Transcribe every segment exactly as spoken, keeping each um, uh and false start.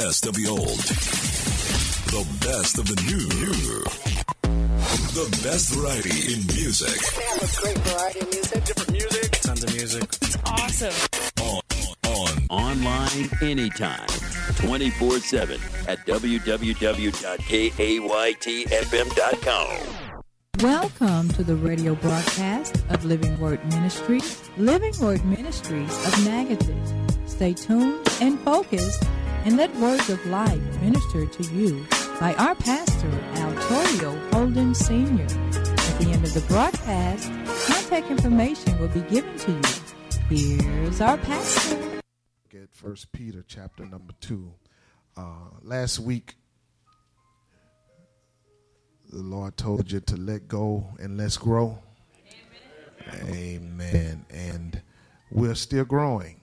best of the old, the best of the new, the best variety in music. They have a great variety of music. Different music. Tons of music. It's awesome. On, on, Online anytime, twenty-four seven at w w w dot kaytf m dot com. Welcome to the radio broadcast of Living Word Ministries, Living Word Ministries of Natchitoches. Stay tuned and focused and let words of life minister to you by our pastor, Al Torrio Holden Senior At the end of the broadcast, contact information will be given to you. Here's our pastor. At First Peter chapter number two. Uh, last week, the Lord told you to let go and let's grow. Amen. Amen. And we're still growing.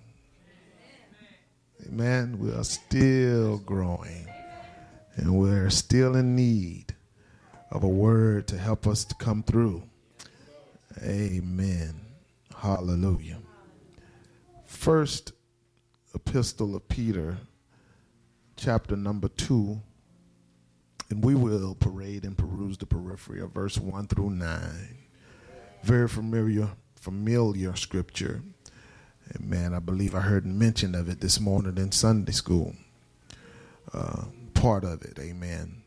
Amen. We are still growing. And we're still in need of a word to help us to come through. Amen. Hallelujah. First Epistle of Peter, chapter number two. And we will parade and peruse the periphery of verse one through nine. Very familiar, familiar scripture. And man, I believe I heard mention of it this morning in Sunday school. Uh, part of it, amen.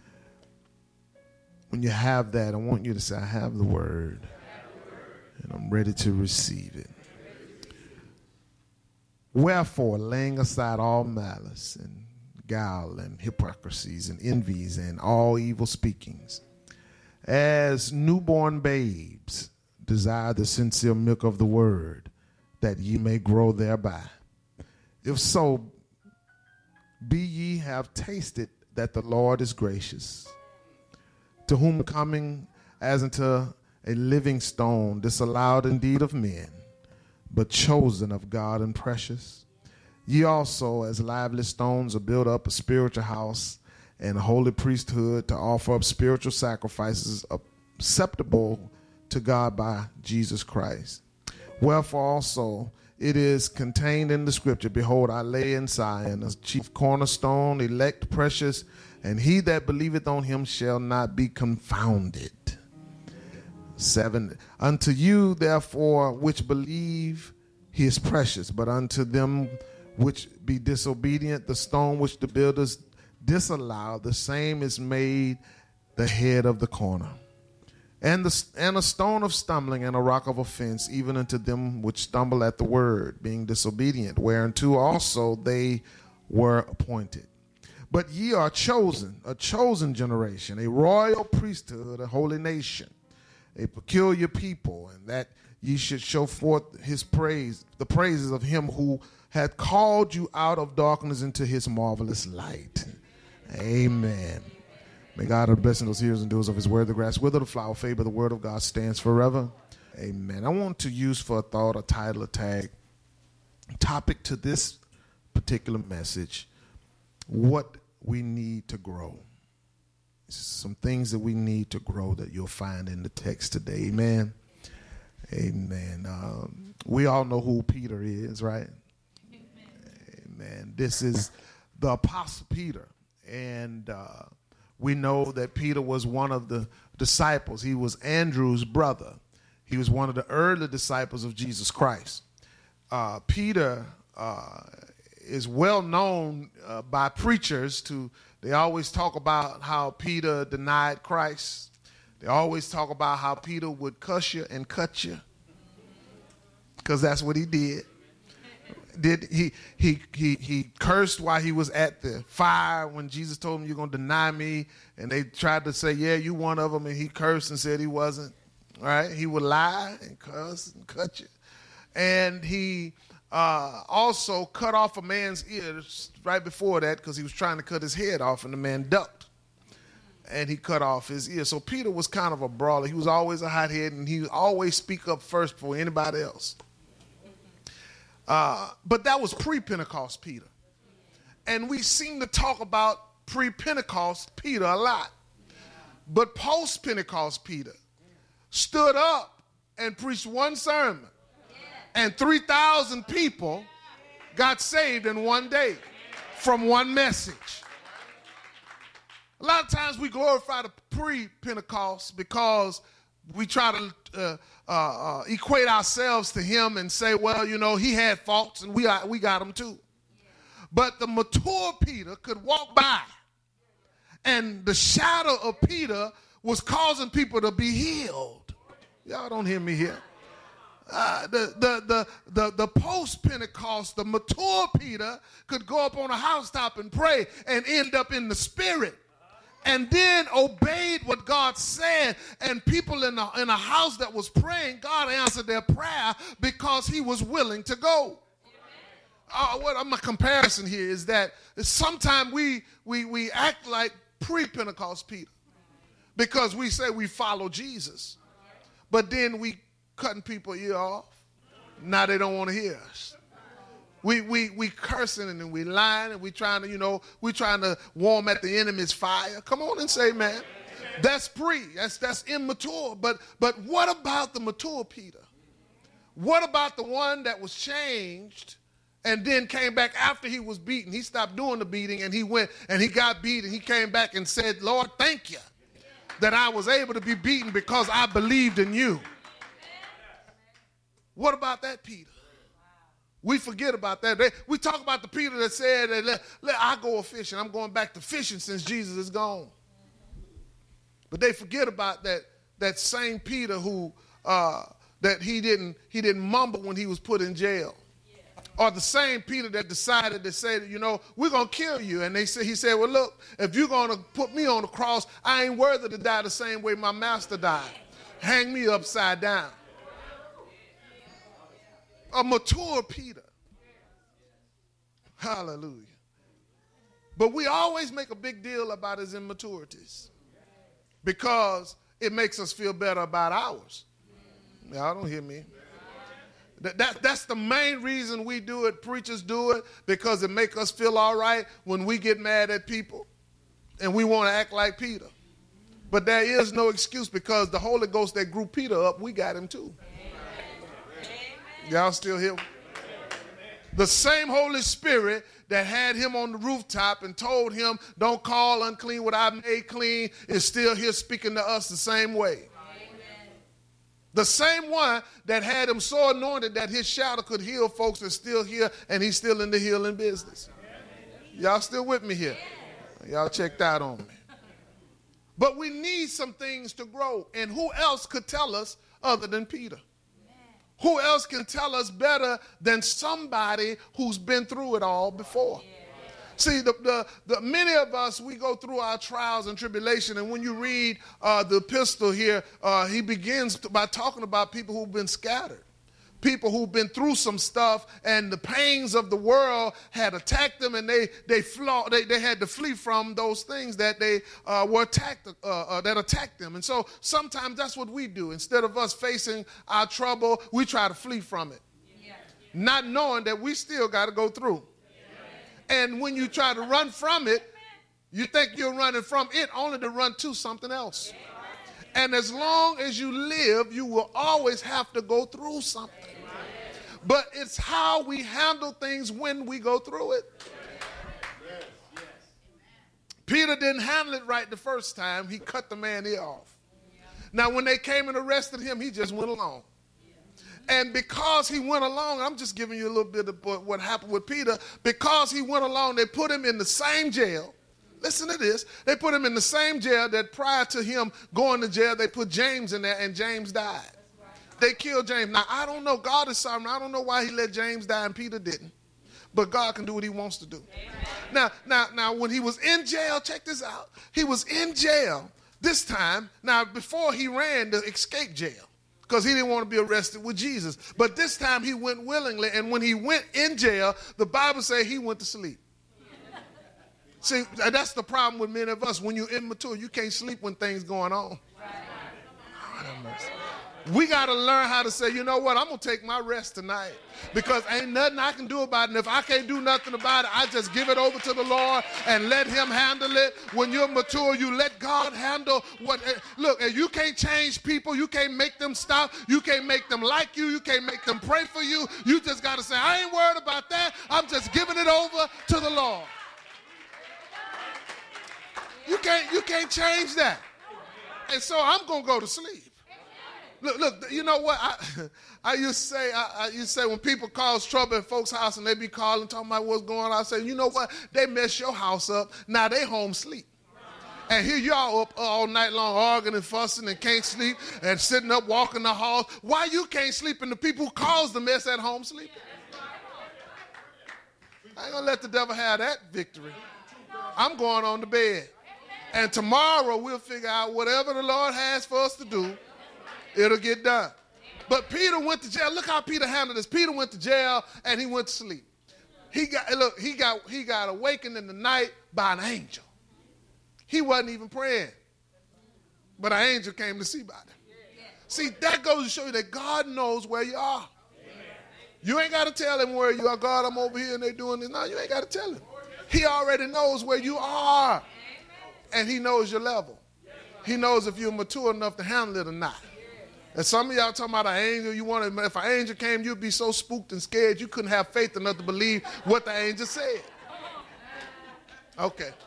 When you have that, I want you to say, I have the word, and I'm ready to receive it. Wherefore, laying aside all malice and guile and hypocrisies and envies and all evil speakings, as newborn babes desire the sincere milk of the word, that ye may grow thereby. If so, be ye have tasted that the Lord is gracious, to whom coming as unto a living stone, disallowed indeed of men, but chosen of God and precious. Ye also, as lively stones, are built up a spiritual house and a holy priesthood, to offer up spiritual sacrifices acceptable to God by Jesus Christ. Wherefore also it is contained in the scripture, behold, I lay in Zion a chief cornerstone, elect, precious, and he that believeth on him shall not be confounded. Seven, unto you therefore which believe he is precious, but unto them which be disobedient, the stone which the builders disallowed, the same is made the head of the corner. And, the, and a stone of stumbling and a rock of offense, even unto them which stumble at the word, being disobedient, whereunto also they were appointed. But ye are chosen, a chosen generation, a royal priesthood, a holy nation, a peculiar people, and that ye should show forth his praise, the praises of him who had called you out of darkness into his marvelous light. Amen. May God have blessing those hearers and doers of his word. The grass wither, the flower fade, but the word of God stands forever. Amen. I want to use for a thought, a title, a tag, topic to this particular message, what we need to grow. Some things that we need to grow that you'll find in the text today. Amen. Amen. Um, we all know who Peter is, right? Amen. Amen. This is the Apostle Peter. And uh, we know that Peter was one of the disciples. He was Andrew's brother. He was one of the early disciples of Jesus Christ. Uh, Peter uh, is well known uh, by preachers to, they always talk about how Peter denied Christ. They always talk about how Peter would cuss you and cut you, because that's what he did. Did he, he he he cursed while he was at the fire when Jesus told him, you're going to deny me, and they tried to say, yeah, you one of them, and he cursed and said he wasn't. All right, he would lie and cuss and cut you. And he uh, also cut off a man's ears right before that, because he was trying to cut his head off, and the man ducked. And he cut off his ear. So Peter was kind of a brawler. He was always a hothead, and he would always speak up first before anybody else. Uh, but that was pre-Pentecost Peter. And we seem to talk about pre-Pentecost Peter a lot. But post-Pentecost Peter stood up and preached one sermon. And three thousand people got saved in one day. from one message. A lot of times we glorify the pre-Pentecost because we try to uh, uh, uh, equate ourselves to him and say, well, you know, he had faults and we, are, we got them too. But the mature Peter could walk by, and the shadow of Peter was causing people to be healed. Y'all don't hear me here. Uh, the the the the, the post-Pentecost, the mature Peter could go up on a housetop and pray and end up in the spirit, and then obeyed what God said. And people in a, in a house that was praying, God answered their prayer because he was willing to go. Uh, what my comparison here is that sometimes we we we act like pre-Pentecost Peter because we say we follow Jesus, but then we cutting people ear off. Now they don't want to hear us. We we we cursing and we lying and we trying to, you know, we trying to warm at the enemy's fire. Come on and say, man. That's pre. That's that's immature. But but what about the mature Peter? What about the one that was changed and then came back after he was beaten? He stopped doing the beating and he went and he got beaten. He came back and said, Lord, thank you that I was able to be beaten because I believed in you. What about that Peter? We forget about that. They, we talk about the Peter that said, that let, let, I go fishing. I'm going back to fishing since Jesus is gone. But they forget about that, that same Peter who uh, that he didn't he didn't mumble when he was put in jail. Or the same Peter that decided to say, you know, we're going to kill you. And they say, he said, well, look, if you're going to put me on the cross, I ain't worthy to die the same way my master died. Hang me upside down. A mature Peter. Hallelujah. But we always make a big deal about his immaturities because it makes us feel better about ours. Y'all don't hear me. That, that, that's the main reason we do it. Preachers do it because it makes us feel all right when we get mad at people and we want to act like Peter. But there is no excuse because the Holy Ghost that grew Peter up, we got him too. Y'all still here? The same Holy Spirit that had him on the rooftop and told him, don't call unclean what I made clean, is still here speaking to us the same way. Amen. The same one that had him so anointed that his shadow could heal folks is still here, and he's still in the healing business. Y'all still with me here? Y'all checked out on me. But we need some things to grow, and who else could tell us other than Peter? Who else can tell us better than somebody who's been through it all before? Yeah. See, the, the, the, many of us, we go through our trials and tribulation, and when you read uh, the epistle here, uh, he begins to, by talking about people who've been scattered, people who've been through some stuff, and the pains of the world had attacked them, and they they, flaw, they, they had to flee from those things that they uh, were attacked, uh, uh, that attacked them. And so sometimes that's what we do. Instead of us facing our trouble, we try to flee from it, yeah. not knowing that we still got to go through. Yeah. And when you try to run from it, you think you're running from it only to run to something else. Yeah. And as long as you live, you will always have to go through something. But it's how we handle things when we go through it. Yes, yes. Peter didn't handle it right the first time. He cut the man ear off. Yeah. Now, when they came and arrested him, he just went along. Yeah. And because he went along, I'm just giving you a little bit of what happened with Peter. Because he went along, they put him in the same jail. Listen to this. They put him in the same jail that prior to him going to jail, they put James in there, and James died. They killed James. Now, I don't know. God is sovereign. I don't know why he let James die and Peter didn't. But God can do what he wants to do. Now, now, now, when he was in jail, check this out. He was in jail this time. Now, before he ran to escape jail because he didn't want to be arrested with Jesus. But this time he went willingly. And when he went in jail, the Bible says he went to sleep. See, that's the problem with many of us. When you're immature, you can't sleep when things going on. Lord have mercy. We got to learn how to say, you know what, I'm going to take my rest tonight because ain't nothing I can do about it. And if I can't do nothing about it, I just give it over to the Lord and let him handle it. When you're mature, you let God handle what. Look, you can't change people. You can't make them stop. You can't make them like you. You can't make them pray for you. You just got to say, I ain't worried about that. I'm just giving it over to the Lord. You can't, you can't change that. And so I'm going to go to sleep. Look, look, you know what? I, I used to say, I, I used to say when people cause trouble in folks' house and they be calling, talking about what's going on, I say, you know what? They mess your house up. Now they home sleep. And here y'all up all night long arguing and fussing and can't sleep and sitting up walking the halls. Why you can't sleep and the people who caused the mess at home sleeping? I ain't gonna let the devil have that victory. I'm going on to bed. And tomorrow we'll figure out whatever the Lord has for us to do, it'll get done. But Peter went to jail. Look how Peter handled this. Peter went to jail and he went to sleep. He got look, he got he got awakened in the night by an angel. He wasn't even praying. But an angel came to see about him. See, that goes to show you that God knows where you are. You ain't got to tell him where you are. God, I'm over here and they're doing this. No, you ain't got to tell him. He already knows where you are. And he knows your level. He knows if you're mature enough to handle it or not. And some of y'all talking about an angel, you want to, if an angel came, you'd be so spooked and scared you couldn't have faith enough to believe what the angel said. Okay.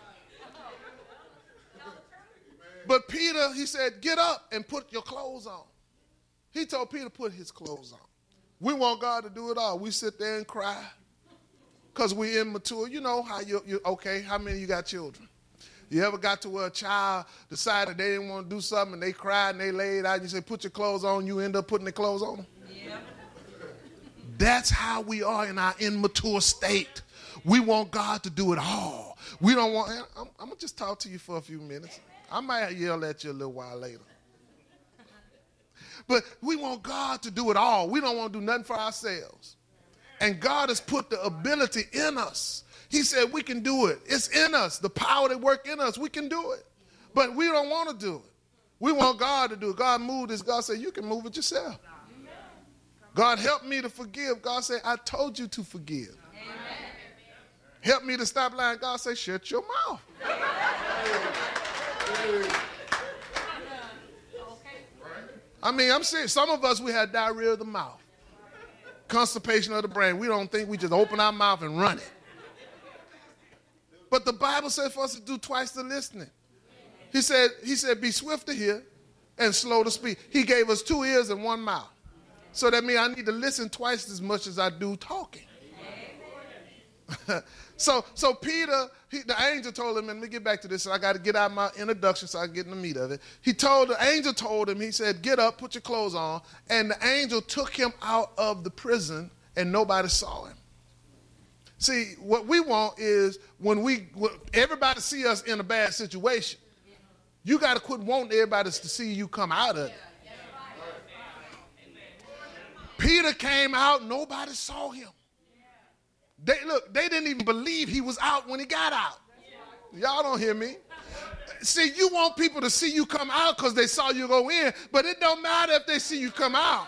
But Peter, he said, get up and put your clothes on. He told Peter to put his clothes on. We want God to do it all. We sit there and cry because we immature. You know how you, you, okay, how many of you got children? You ever got to where a child decided they didn't want to do something and they cried and they laid out and you say, put your clothes on, you end up putting their clothes on them? Yeah. That's how we are in our immature state. We want God to do it all. We don't want, I'm, I'm going to just talk to you for a few minutes. I might yell at you a little while later. But we want God to do it all. We don't want to do nothing for ourselves. And God has put the ability in us. He said we can do it. It's in us. The power that works in us, we can do it. But we don't want to do it. We want God to do it. God moved this. God said, you can move it yourself. God help me to forgive. God said, I told you to forgive. Help me to stop lying. God said, shut your mouth. I mean, I'm serious. Some of us, we had diarrhea of the mouth, constipation of the brain. We don't think, we just open our mouth and run it. But the Bible said for us to do twice the listening. He said, he said, be swift to hear and slow to speak. He gave us two ears and one mouth. So that means I need to listen twice as much as I do talking. so so Peter, he, the angel told him, and let me get back to this, so I got to get out my introduction so I can get in the meat of it. He told, the angel told him, he said, get up, put your clothes on. And the angel took him out of the prison and nobody saw him. See, what we want is when we, when everybody see us in a bad situation, you got to quit wanting everybody to see you come out of it. Peter came out, nobody saw him. They, look, they didn't even believe he was out when he got out. Y'all don't hear me. See, you want people to see you come out because they saw you go in, but it don't matter if they see you come out.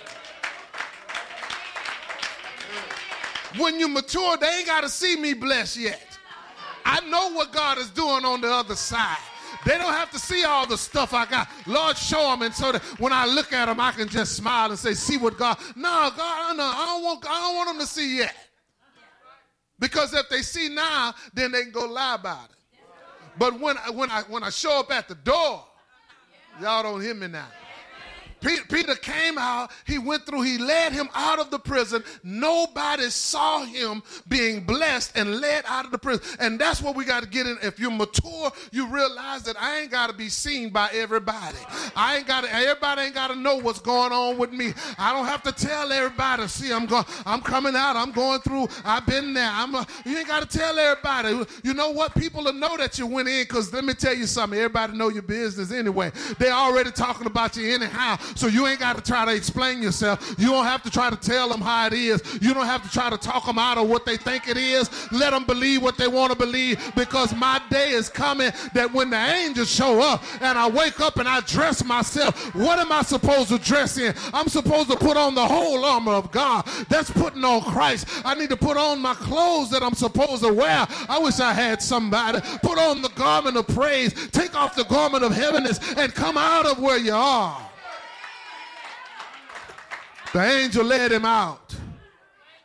When you mature, they ain't got to see me blessed yet. I know what God is doing on the other side. They don't have to see all the stuff I got. Lord, show them, and so that when I look at them, I can just smile and say, see what God, no, God, no, I don't want, I don't want them to see yet. Because if they see now, then they can go lie about it. But when, when, I, when I show up at the door, y'all don't hear me now. Peter came out, he went through, he led him out of the prison. Nobody saw him being blessed and led out of the prison. And that's what we got to get in. If you're mature, you realize that I ain't got to be seen by everybody. I ain't got to, everybody ain't got to know what's going on with me. I don't have to tell everybody, see, I'm going, I'm coming out, I'm going through, I've been there. I'm a, you ain't got to tell everybody. You know what? People will know that you went in, because let me tell you something, everybody know your business anyway. They're already talking about you anyhow. So you ain't got to try to explain yourself. You don't have to try to tell them how it is. You don't have to try to talk them out of what they think it is. Let them believe what they want to believe, because my day is coming that when the angels show up and I wake up and I dress myself, what am I supposed to dress in? I'm supposed to put on the whole armor of God. That's putting on Christ. I need to put on my clothes that I'm supposed to wear. I wish I had somebody. Put on the garment of praise. Take off the garment of heaviness and come out of where you are. The angel led him out.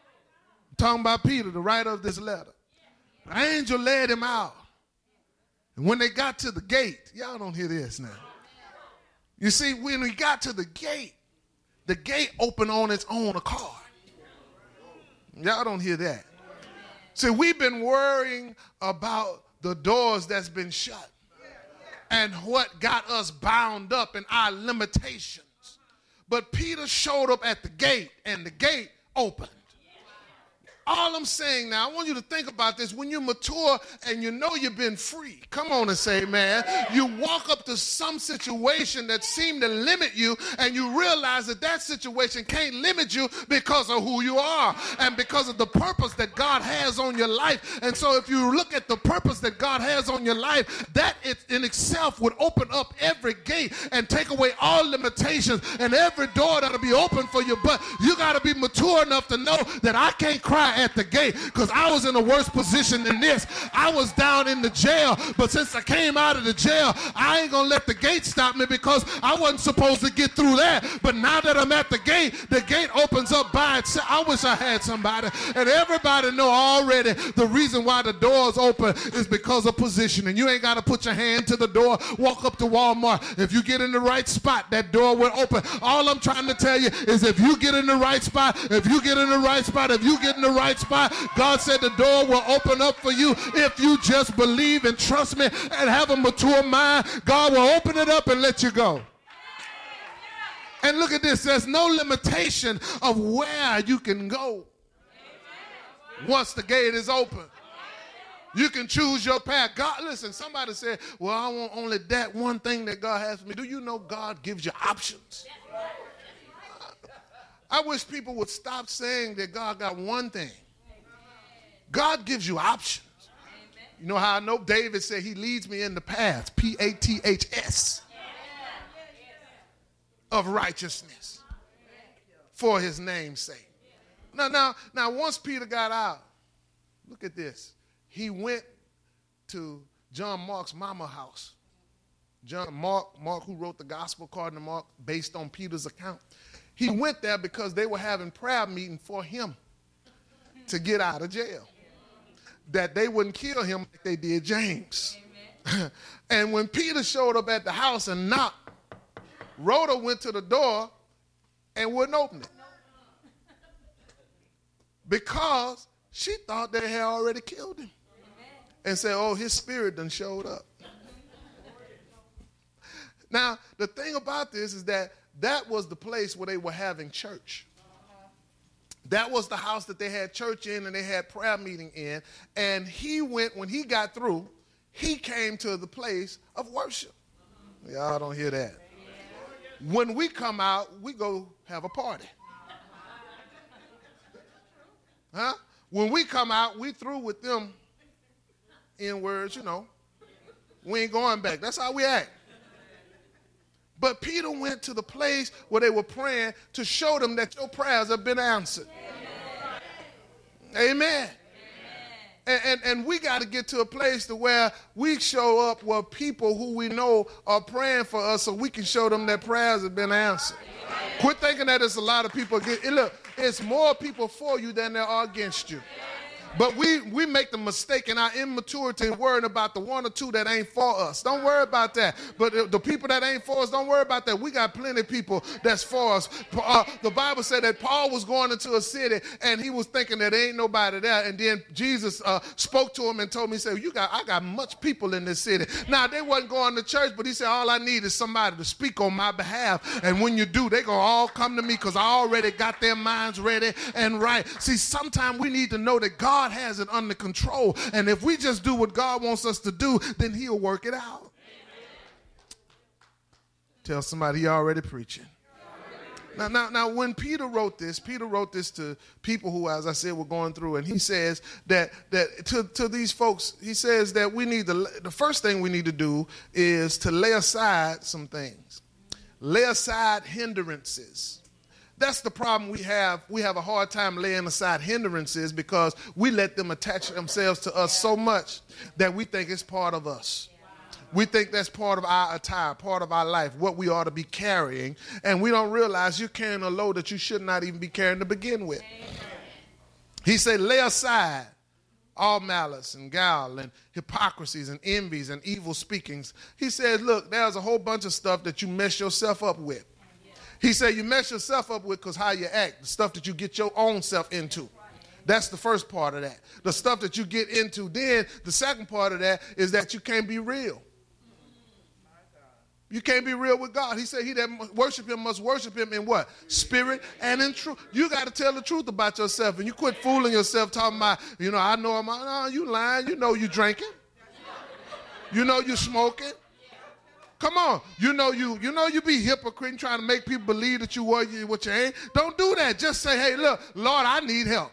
I'm talking about Peter, the writer of this letter. The angel led him out. And when they got to the gate, y'all don't hear this now. You see, when we got to the gate, the gate opened on its own accord. Y'all don't hear that. See, we've been worrying about the doors that's been shut and what got us bound up in our limitations. But Peter showed up at the gate, and the gate opened. All I'm saying now, I want you to think about this. When you mature and you know you've been free, come on and say, man, you walk up to some situation that seemed to limit you, and you realize that that situation can't limit you because of who you are and because of the purpose that God has on your life. And so if you look at the purpose that God has on your life, that it in itself would open up every gate and take away all limitations and every door that'll be open for you. But you got to be mature enough to know that I can't cry at the gate, because I was in a worse position than this. I was down in the jail, but since I came out of the jail, I ain't gonna let the gate stop me, because I wasn't supposed to get through that. But now that I'm at the gate, the gate opens up by itself. I wish I had somebody, and everybody know already the reason why the doors open is because of positioning. You ain't got to put your hand to the door, walk up to Walmart. If you get in the right spot, that door will open. All I'm trying to tell you is, if you get in the right spot, if you get in the right spot, if you get in the right spot, God said the door will open up for you if you just believe and trust me and have a mature mind. God will open it up and let you go. And look at this, there's no limitation of where you can go once the gate is open. You can choose your path. God, listen, somebody said, well, I want only that one thing that God has for me. Do you know God gives you options? I wish people would stop saying that God got one thing. God gives you options. You know how I know? David said he leads me in the path, P A T H S, of righteousness for his name's sake. Now, now, now, once Peter got out, look at this. He went to John Mark's mama house. John Mark, Mark who wrote the gospel according to Mark, based on Peter's account. He went there because they were having prayer meeting for him to get out of jail, that they wouldn't kill him like they did James. And when Peter showed up at the house and knocked, Rhoda went to the door and wouldn't open it, because she thought they had already killed him, and said, oh, his spirit done showed up. Now, the thing about this is that that was the place where they were having church. That was the house that they had church in and they had prayer meeting in. And he went, when he got through, he came to the place of worship. Y'all don't hear that. When we come out, we go have a party. Huh? When we come out, we through with them in words, you know. We ain't going back. That's how we act. But Peter went to the place where they were praying to show them that your prayers have been answered. Amen. Amen. And, and, and we got to get to a place to where we show up where people who we know are praying for us, so we can show them that prayers have been answered. Amen. Quit thinking that it's a lot of people. Get, look, it's more people for you than there are against you. But we, we make the mistake in our immaturity worrying about the one or two that ain't for us. Don't worry about that. But the, the people that ain't for us, don't worry about that. We got plenty of people that's for us. Uh, the Bible said that Paul was going into a city and he was thinking that there ain't nobody there. And then Jesus uh, spoke to him and told me, he said, you got, I got much people in this city. Now, they wasn't going to church, but he said, all I need is somebody to speak on my behalf. And when you do, they going to all come to me, because I already got their minds ready and right. See, sometimes we need to know that God God has it under control. And if we just do what God wants us to do, then he'll work it out. Amen. Tell somebody he already preaching. Now, now, now, when Peter wrote this, Peter wrote this to people who, as I said, were going through, and he says that that to, to these folks, he says that we need to, the first thing we need to do is to lay aside some things. Lay aside hindrances. That's the problem we have. We have a hard time laying aside hindrances because we let them attach themselves to us so much that we think it's part of us. We think that's part of our attire, part of our life, what we ought to be carrying, and we don't realize you're carrying a load that you should not even be carrying to begin with. He said, lay aside all malice and guile and hypocrisies and envies and evil speakings. He said, look, there's a whole bunch of stuff that you mess yourself up with. He said you mess yourself up with because how you act, the stuff that you get your own self into. That's the first part of that. The stuff that you get into. Then the second part of that is that you can't be real. You can't be real with God. He said he that worship him must worship him in what? Spirit and in truth. You got to tell the truth about yourself. And you quit fooling yourself talking about, you know, I know I'm, no, you lying. You know you drinking. You know you smoking. Come on. You know you you know you be hypocrite and trying to make people believe that you were what you ain't. Don't do that. Just say, hey, look, Lord, I need help.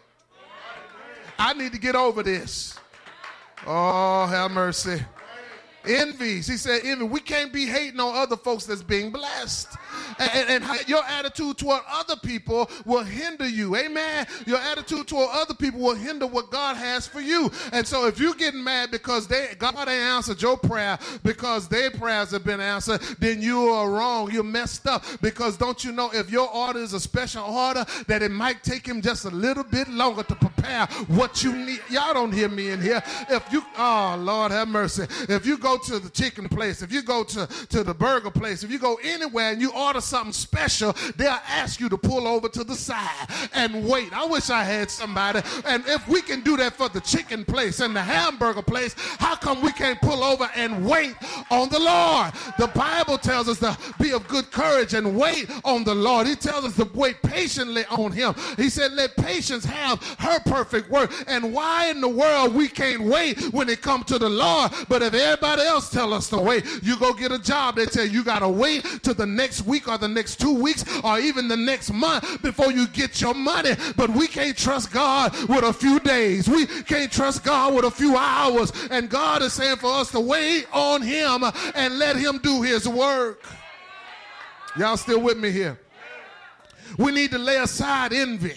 I need to get over this. Oh, have mercy. Envies. He said envy. We can't be hating on other folks that's being blessed. And, and, and your attitude toward other people will hinder you. Amen. Your attitude toward other people will hinder what God has for you. And so if you're getting mad because they God ain't answered your prayer because their prayers have been answered, then you are wrong. You're messed up. Because don't you know if your order is a special order that it might take him just a little bit longer to prepare what you need. Y'all don't hear me in here. If you, oh, Lord have mercy. If you go to the chicken place, if you go to, to the burger place, if you go anywhere and you order something special, they'll ask you to pull over to the side and wait. I wish I had somebody. And if we can do that for the chicken place and the hamburger place, how come we can't pull over and wait on the Lord? The Bible tells us to be of good courage and wait on the Lord. He tells us to wait patiently on him. He said, let patience have her perfect work. And why in the world we can't wait when it comes to the Lord? But if everybody else tell us to wait, you go get a job, they tell you you got to wait till the next week or the next two weeks or even the next month before you get your money. But we can't trust God with a few days. We can't trust God with a few hours. And God is saying for us to wait on him and let him do his work. Y'all still with me here? We need to lay aside envy,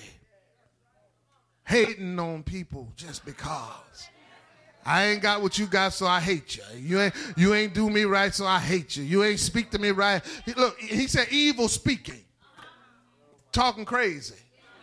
hating on people just because. I ain't got what you got, so I hate you. You ain't, you ain't do me right, so I hate you. You ain't speak to me right. He, look, he said evil speaking, talking crazy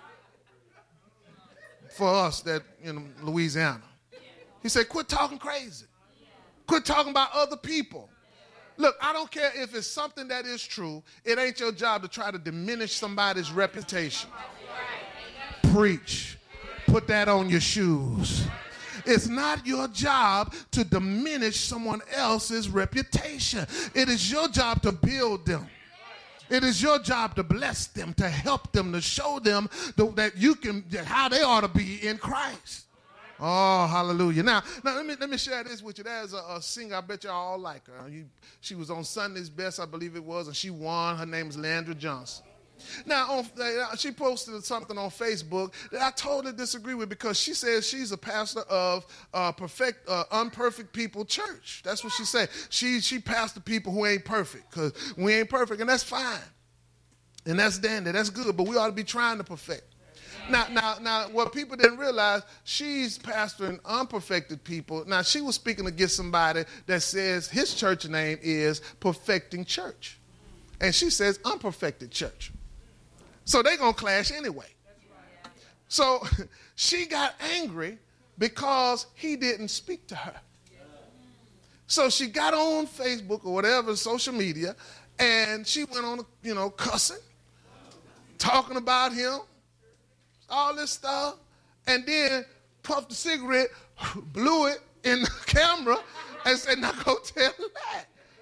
for us that in Louisiana. He said, quit talking crazy. Quit talking about other people. Look, I don't care if it's something that is true. It ain't your job to try to diminish somebody's reputation. Preach. Put that on your shoes. It's not your job to diminish someone else's reputation. It is your job to build them. It is your job to bless them, to help them, to show them that you can, how they ought to be in Christ. Oh, hallelujah. Now, now let me let me share this with you. There's a, a singer, I bet y'all all like her. You, she was on Sunday's Best, I believe it was, and she won. Her name is Leandra Johnson. Now, on, uh, she posted something on Facebook that I totally disagree with because she says she's a pastor of uh, perfect, uh, Unperfect People Church. That's what she said. She she pastor people who ain't perfect because we ain't perfect, and that's fine. And that's dandy. That's good, but we ought to be trying to perfect. Now, now, now, what people didn't realize, she's pastoring unperfected people. Now, she was speaking against somebody that says his church name is Perfecting Church. And she says Unperfected Church. So they're going to clash anyway. So she got angry because he didn't speak to her. So she got on Facebook or whatever, social media, and she went on, you know, cussing, talking about him, all this stuff, and then puffed a cigarette, blew it in the camera, and said, now go tell that.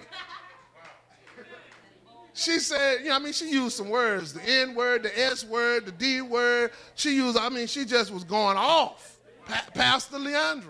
She said, you know, I mean, she used some words, the N word, the S word, the D word. She used, I mean, she just was going off, pa- Pastor Leandra.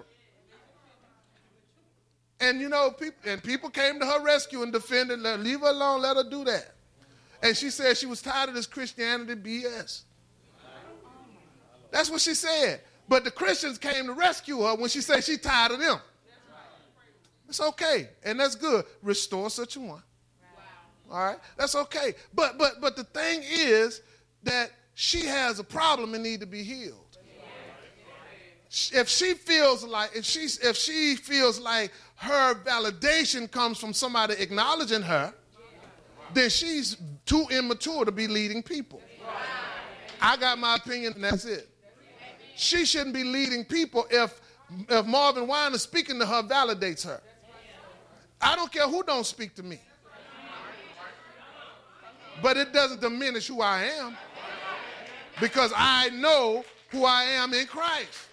And, you know, people, and people came to her rescue and defended her. Leave her alone, let her do that. And she said she was tired of this Christianity B S. That's what she said. But the Christians came to rescue her when she said she's tired of them. It's okay, and that's good. Restore such a one. All right, that's okay. But but but the thing is that she has a problem and need to be healed. If she feels like if she if she feels like her validation comes from somebody acknowledging her, then she's too immature to be leading people. I got my opinion, and that's it. She shouldn't be leading people if If Marvin Wine is speaking to her, validates her. I don't care who don't speak to me. But it doesn't diminish who I am, because I know who I am in Christ.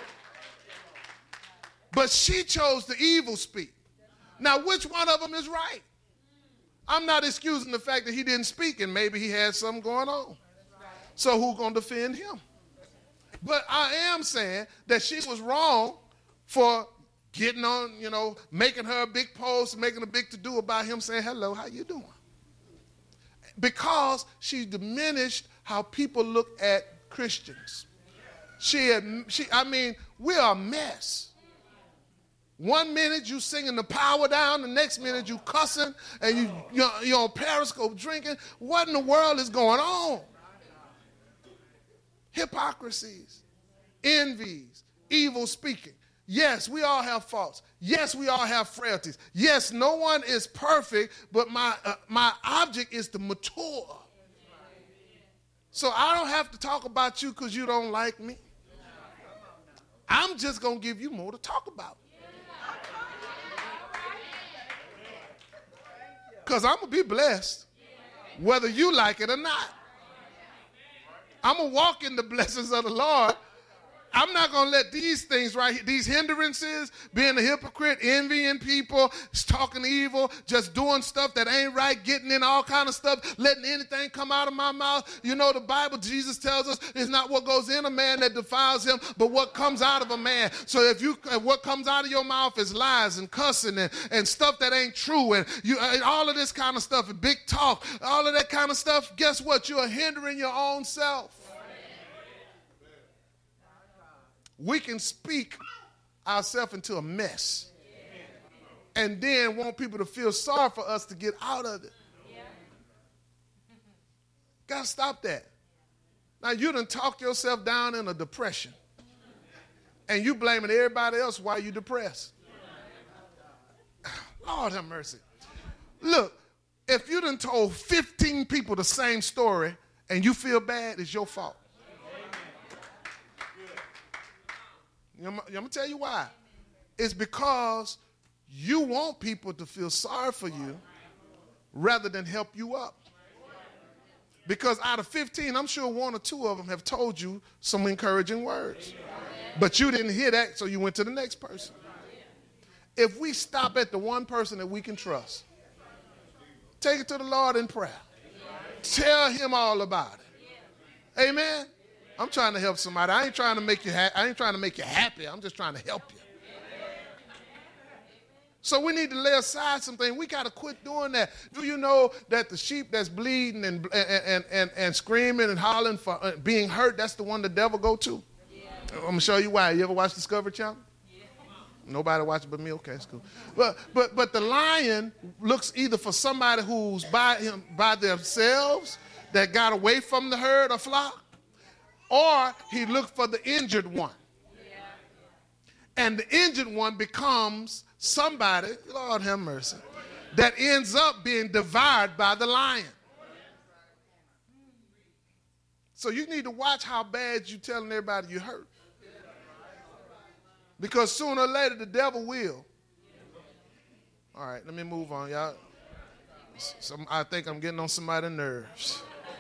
But she chose the evil speak. Now, which one of them is right? I'm not excusing the fact that he didn't speak and maybe he had something going on. So who's going to defend him? But I am saying that she was wrong for getting on, you know, making her a big post, making a big to-do about him saying, hello, how you doing? Because she diminished how people look at Christians. She, had, she, I mean, we are a mess. One minute you singing the power down, the next minute you cussing, and you, you're, you're on Periscope drinking. What in the world is going on? Hypocrisies, envies, evil speaking. Yes, we all have faults. Yes, we all have frailties. Yes, no one is perfect, but my, uh, my object is to mature. So I don't have to talk about you because you don't like me. I'm just going to give you more to talk about. Because I'm going to be blessed whether you like it or not. I'm going to walk in the blessings of the Lord. I'm not going to let these things right here, these hindrances, being a hypocrite, envying people, talking evil, just doing stuff that ain't right, getting in all kind of stuff, letting anything come out of my mouth. You know, the Bible, Jesus tells us, it's not what goes in a man that defiles him, but what comes out of a man. So if you, what comes out of your mouth is lies and cussing and, and stuff that ain't true, and you, and all of this kind of stuff, and big talk, all of that kind of stuff, guess what? You're hindering your own self. We can speak ourselves into a mess and then want people to feel sorry for us to get out of it. Got to stop that. Now, you done talk yourself down in a depression and you blaming everybody else why you depressed. Lord have mercy. Look, if you done told fifteen people the same story and you feel bad, it's your fault. I'm going to tell you why. It's because you want people to feel sorry for you rather than help you up. Because out of fifteen, I'm sure one or two of them have told you some encouraging words. But you didn't hear that, so you went to the next person. If we stop at the one person that we can trust, take it to the Lord in prayer. Tell him all about it. Amen. I'm trying to help somebody. I ain't trying to make you ha- I ain't trying to make you happy. I'm just trying to help you. So we need to lay aside some things. We got to quit doing that. Do you know that the sheep that's bleeding and and and, and screaming and hollering for uh, being hurt, that's the one the devil go to? Yeah. I'm going to show you why. You ever watch Discovery Channel? Yeah. Nobody watch it but me? Okay, it's cool. But but but the lion looks either for somebody who's by him by themselves that got away from the herd or flock, or he looked for the injured one. And the injured one becomes somebody, Lord have mercy, that ends up being devoured by the lion. So you need to watch how bad you're telling everybody you hurt. Because sooner or later the devil will. All right, let me move on, y'all. Some, I think I'm getting on somebody's nerves.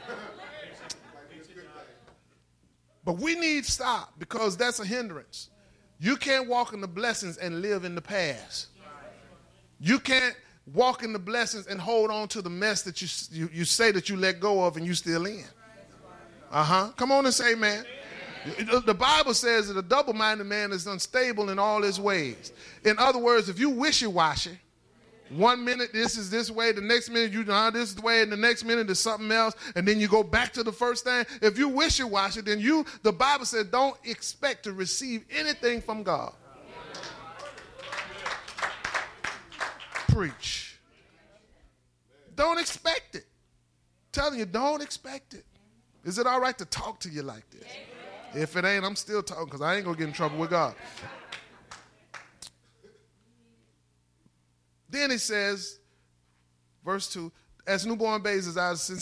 But we need to stop because that's a hindrance. You can't walk in the blessings and live in the past. You can't walk in the blessings and hold on to the mess that you, you, you say that you let go of and you still in. Uh-huh. Come on and say amen. The Bible says that a double-minded man is unstable in all his ways. In other words, if you wishy-washy, one minute this is this way, the next minute you know this is the way, and the next minute is something else, and then you go back to the first thing. If you wishy-washy, then you, the Bible says, don't expect to receive anything from God. Preach. Don't expect it. I'm telling you, don't expect it. Is it all right to talk to you like this? If it ain't, I'm still talking because I ain't going to get in trouble with God. Then it says, verse two, as newborn babes, as our